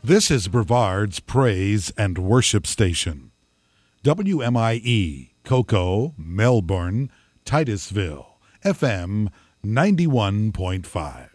This is Brevard's Praise and Worship Station. WMIE, Cocoa, Melbourne, Titusville, FM 91.5.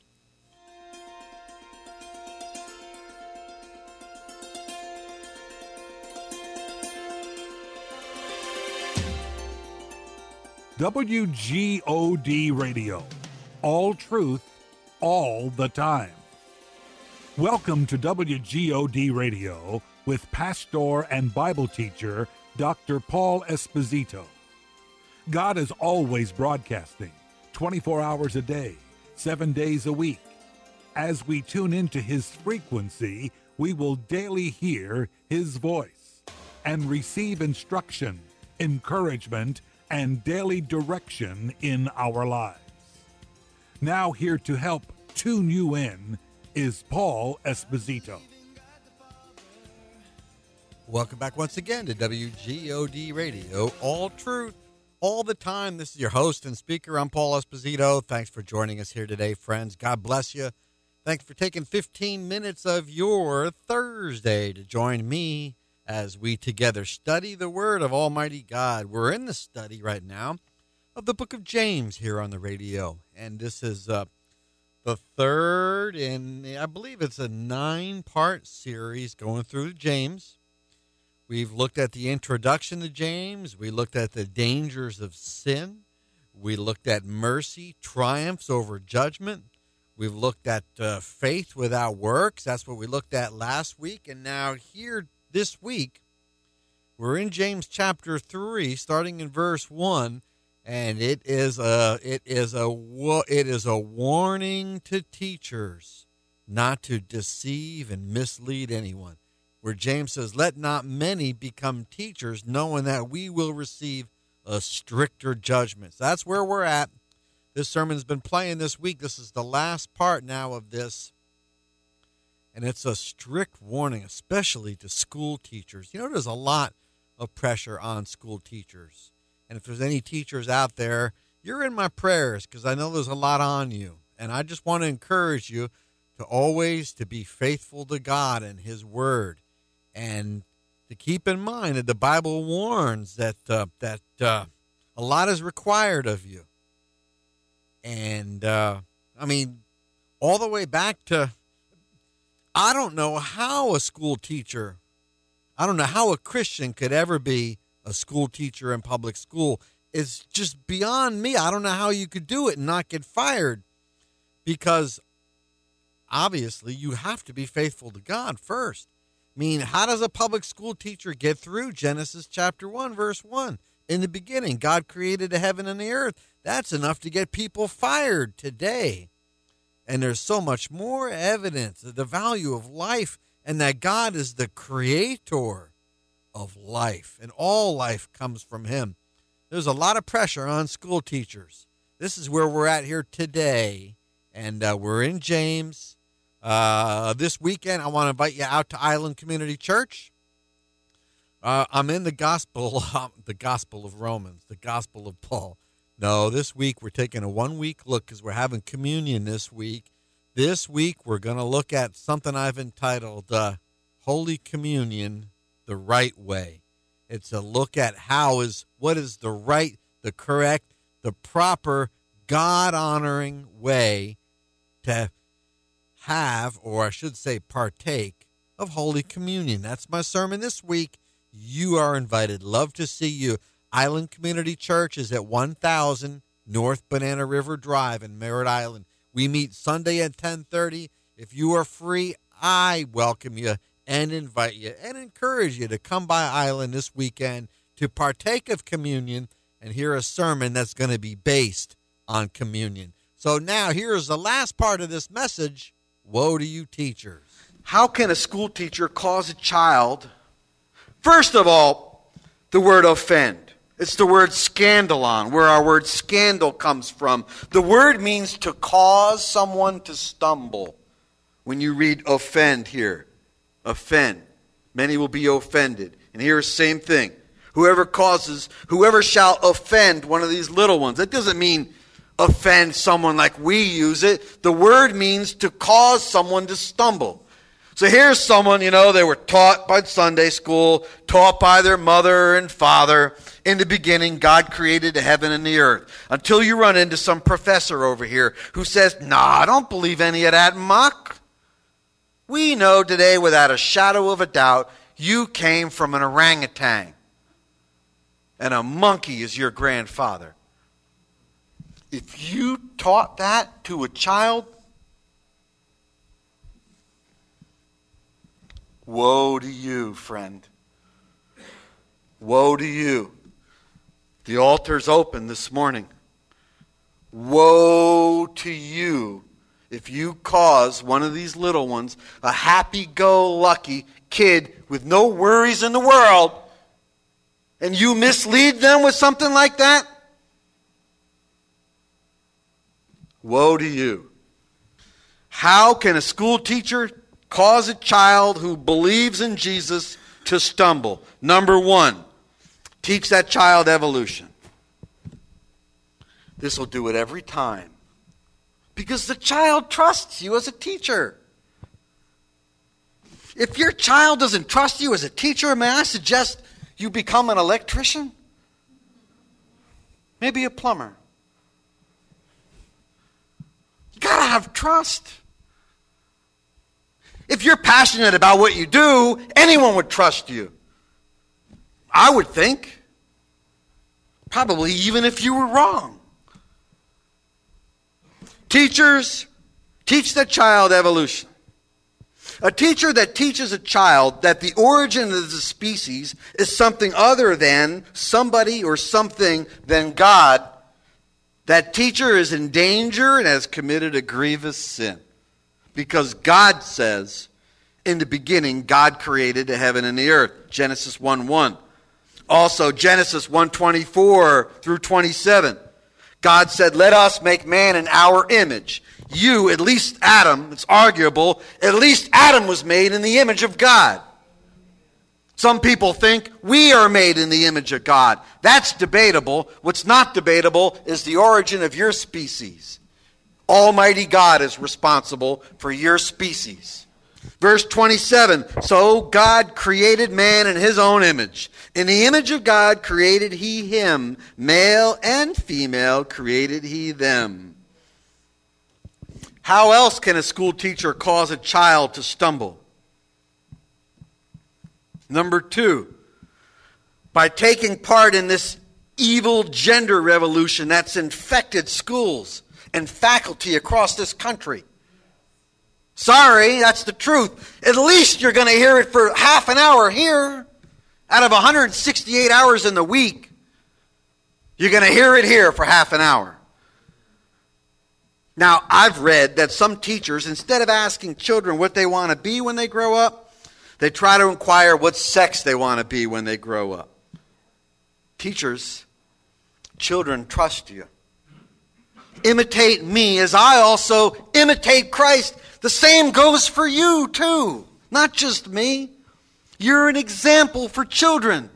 WGOD Radio. All truth, all the time. Welcome to WGOD Radio with pastor and Bible teacher Dr. Paul Esposito. God is always broadcasting, 24 hours a day, 7 days a week. As we tune into His frequency, we will daily hear His voice and receive instruction, encouragement, and daily direction in our lives. Now here to help tune you in is Paul Esposito. Welcome back once again to WGOD Radio, all truth, all the time. This is your host and speaker. I'm Paul Esposito. Thanks for joining us here today, friends. God bless you. Thanks for taking 15 minutes of your Thursday to join me as we together study the Word of Almighty God. We're in the study right now of the book of James here on the radio. And this is the third, and I believe it's a 9-part series going through James. We've looked at the introduction to James. We looked at the dangers of sin. We looked at mercy, triumphs over judgment. We've looked at faith without works. That's what we looked at last week. And now here this week, we're in James chapter 3, starting in verse 1, and it is a warning to teachers not to deceive and mislead anyone. Where James says, "Let not many become teachers, knowing that we will receive a stricter judgment." So that's where we're at. This sermon's been playing this week. This is the last part now of this. And it's a strict warning, especially to school teachers. You know, there's a lot of pressure on school teachers. And if there's any teachers out there, you're in my prayers because I know there's a lot on you. And I just want to encourage you to always to be faithful to God and His Word. And to keep in mind that the Bible warns that a lot is required of you. And, all the way back to, I don't know how a school teacher, I don't know how a Christian could ever be a school teacher in public school. It's just beyond me. I don't know how you could do it and not get fired, because obviously you have to be faithful to God first. I mean, how does a public school teacher get through Genesis chapter 1, verse 1? In the beginning, God created the heaven and the earth. That's enough to get people fired today. And there's so much more evidence of the value of life and that God is the creator of life, and all life comes from Him. There's a lot of pressure on school teachers. This is where we're at here today, and we're in James. This weekend, I want to invite you out to Island Community Church. I'm in the gospel of Romans, the gospel of Paul. No, this week we're taking a 1-week look because we're having communion this week. This week we're going to look at something I've entitled Holy Communion the Right Way. It's a look at what is the right, the correct, the proper, God-honoring way to have, or I should say partake, of Holy Communion. That's my sermon this week. You are invited. Love to see you. Island Community Church is at 1000 North Banana River Drive in Merritt Island. We meet Sunday at 10:30. If you are free, I welcome you and invite you and encourage you to come by Island this weekend to partake of communion and hear a sermon that's going to be based on communion. So now here's the last part of this message. Woe to you teachers. How can a school teacher cause a child, first of all, the word offend? It's the word scandalon, where our word scandal comes from. The word means to cause someone to stumble. When you read offend here, offend. Many will be offended. And here's the same thing. Whoever shall offend one of these little ones. That doesn't mean offend someone like we use it. The word means to cause someone to stumble. So here's someone, they were taught by Sunday school, taught by their mother and father. In the beginning, God created the heaven and the earth. Until you run into some professor over here who says, I don't believe any of that muck. We know today without a shadow of a doubt, you came from an orangutan. And a monkey is your grandfather. If you taught that to a child, woe to you, friend. Woe to you. The altar's open this morning. Woe to you if you cause one of these little ones, a happy-go-lucky kid with no worries in the world, and you mislead them with something like that. Woe to you. How can a school teacher cause a child who believes in Jesus to stumble? Number one, teach that child evolution. This will do it every time. Because the child trusts you as a teacher. If your child doesn't trust you as a teacher, may I suggest you become an electrician? Maybe a plumber. You gotta have trust. If you're passionate about what you do, anyone would trust you. I would think. Probably even if you were wrong. Teachers, teach the child evolution. A teacher that teaches a child that the origin of the species is something other than somebody or something than God, that teacher is in danger and has committed a grievous sin. Because God says, in the beginning, God created the heaven and the earth. Genesis 1:1. Also, Genesis 1:24 through 27. God said, let us make man in our image. You, at least Adam, it's arguable, at least Adam was made in the image of God. Some people think we are made in the image of God. That's debatable. What's not debatable is the origin of your species. Almighty God is responsible for your species. Verse 27, so God created man in his own image. In the image of God created he him. Male and female created he them. How else can a school teacher cause a child to stumble? Number two, by taking part in this evil gender revolution that's infected schools and faculty across this country. Sorry, that's the truth. At least you're going to hear it for half an hour here. Out of 168 hours in the week, you're going to hear it here for half an hour. Now, I've read that some teachers, instead of asking children what they want to be when they grow up, they try to inquire what sex they want to be when they grow up. Teachers, children trust you. Imitate me as I also imitate Christ. The same goes for you too, not just me. You're an example for children.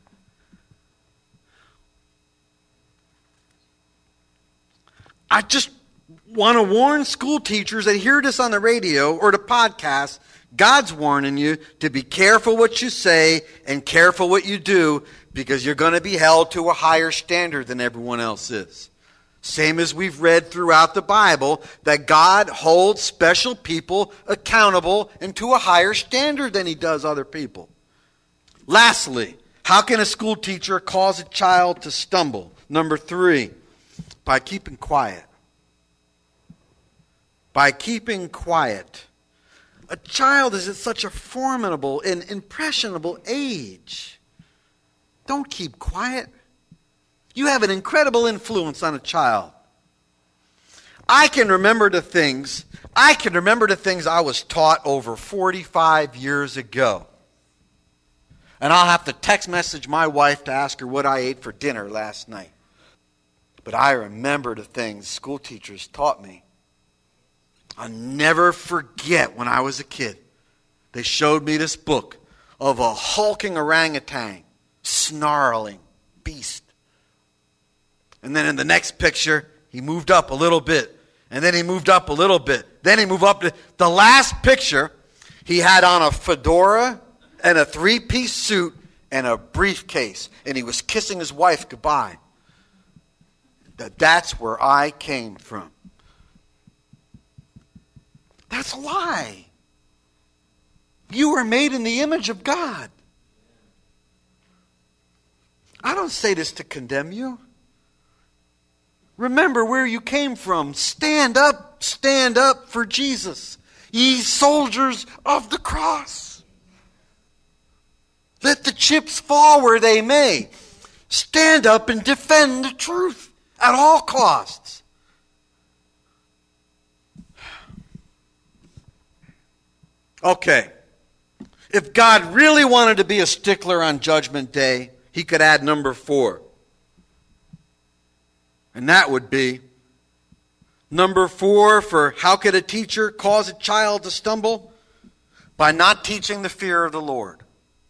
I just want to warn school teachers that hear this on the radio or the podcast. God's warning you to be careful what you say and careful what you do, because you're going to be held to a higher standard than everyone else is. Same as we've read throughout the Bible, that God holds special people accountable and to a higher standard than he does other people. Lastly, how can a school teacher cause a child to stumble? Number three, by keeping quiet. By keeping quiet. A child is at such a formidable and impressionable age. Don't keep quiet. You have an incredible influence on a child. I can remember the things I was taught over 45 years ago. And I'll have to text message my wife to ask her what I ate for dinner last night. But I remember the things school teachers taught me. I'll never forget when I was a kid. They showed me this book of a hulking orangutan, snarling beast. And then in the next picture, he moved up a little bit. And then he moved up a little bit. Then he moved up to the last picture. He had on a fedora and a three-piece suit and a briefcase, and he was kissing his wife goodbye. That's where I came from. That's a lie. You were made in the image of God. I don't say this to condemn you. Remember where you came from. Stand up for Jesus, ye soldiers of the cross. Let the chips fall where they may. Stand up and defend the truth at all costs. Okay. If God really wanted to be a stickler on Judgment Day, he could add number 4. And that would be number 4 for how could a teacher cause a child to stumble? By not teaching the fear of the Lord.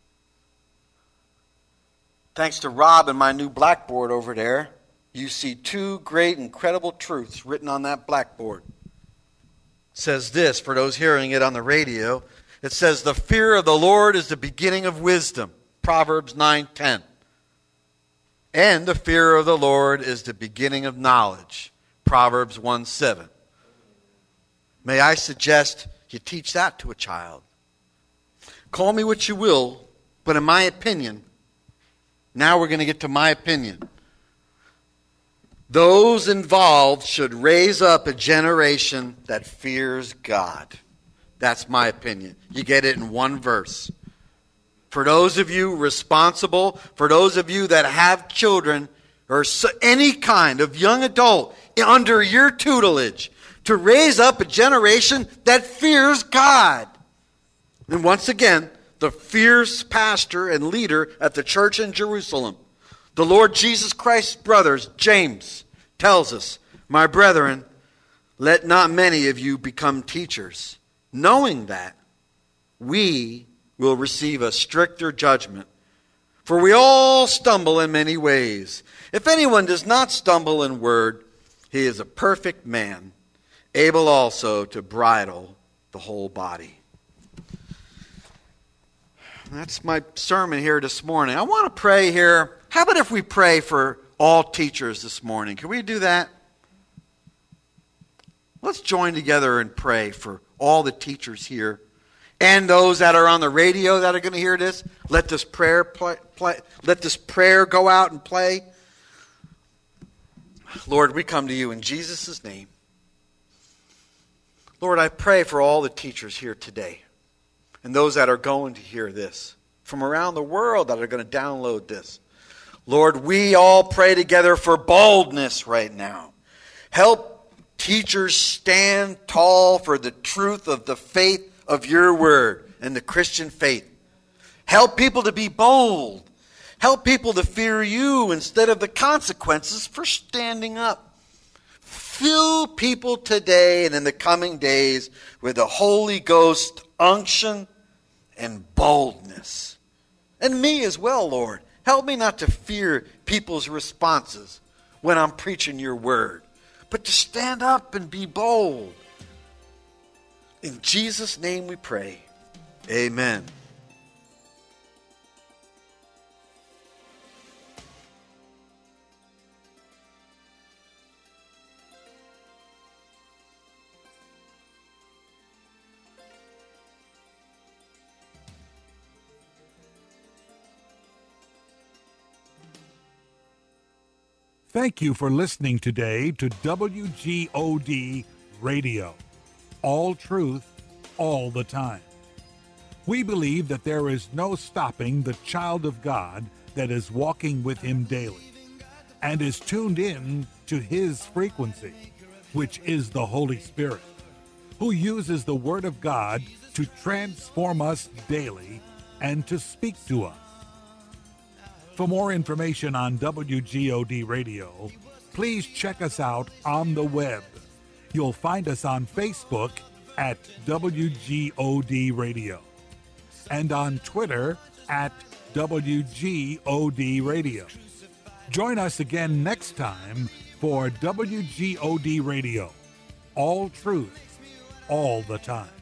Thanks to Rob and my new blackboard over there, you see 2 great, incredible truths written on that blackboard. It says this, for those hearing it on the radio, it says, the fear of the Lord is the beginning of wisdom, Proverbs 9:10. And the fear of the Lord is the beginning of knowledge, Proverbs 1:7. May I suggest you teach that to a child. Call me what you will, but in my opinion, now we're going to get to my opinion. Those involved should raise up a generation that fears God. That's my opinion. You get it in one verse. For those of you responsible, for those of you that have children, or any kind of young adult under your tutelage, to raise up a generation that fears God. And once again, the fierce pastor and leader at the church in Jerusalem, the Lord Jesus Christ's brothers, James, tells us, my brethren, let not many of you become teachers, knowing that we will receive a stricter judgment. For we all stumble in many ways. If anyone does not stumble in word, he is a perfect man, able also to bridle the whole body. That's my sermon here this morning. I want to pray here. How about if we pray for all teachers this morning? Can we do that? Let's join together and pray for all the teachers here and those that are on the radio that are going to hear this. Let this prayer let this prayer go out and play. Lord, we come to you in Jesus' name. Lord, I pray for all the teachers here today and those that are going to hear this from around the world that are going to download this. Lord, we all pray together for boldness right now. Help teachers stand tall for the truth of the faith of your word and the Christian faith. Help people to be bold. Help people to fear you instead of the consequences for standing up. Fill people today and in the coming days with the Holy Ghost unction and boldness. And me as well, Lord. Help me not to fear people's responses when I'm preaching your word, but to stand up and be bold. In Jesus' name we pray. Amen. Thank you for listening today to WGOD Radio. All truth, all the time. We believe that there is no stopping the child of God that is walking with him daily and is tuned in to his frequency, which is the Holy Spirit, who uses the Word of God to transform us daily and to speak to us. For more information on WGOD Radio, please check us out on the web. You'll find us on Facebook at WGOD Radio and on Twitter at WGOD Radio. Join us again next time for WGOD Radio. All truth, all the time.